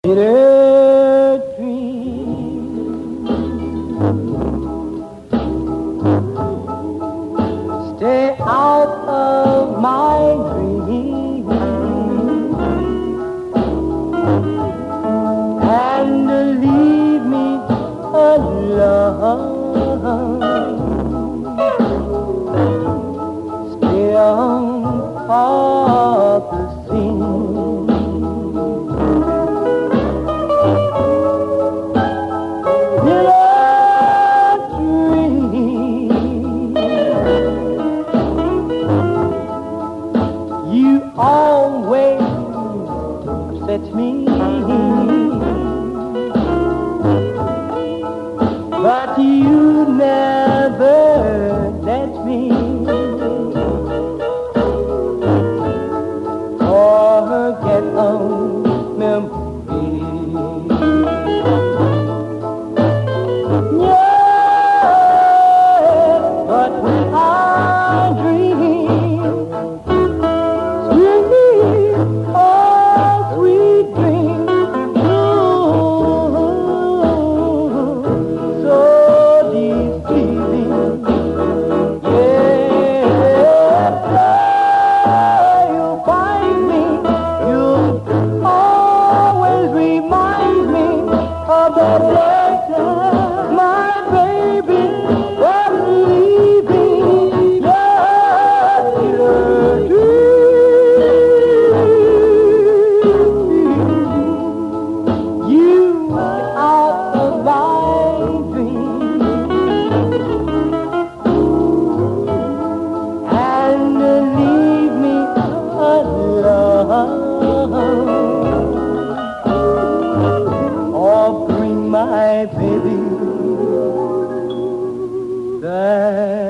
Bitter dream, stay out of my dream and leave me alone. Stay on off the scene. You always upset me, but you never let me forget a memory. Yeah, but when I dream, my baby was leaving. Yes, you out of my dream and leave me alone. My baby back.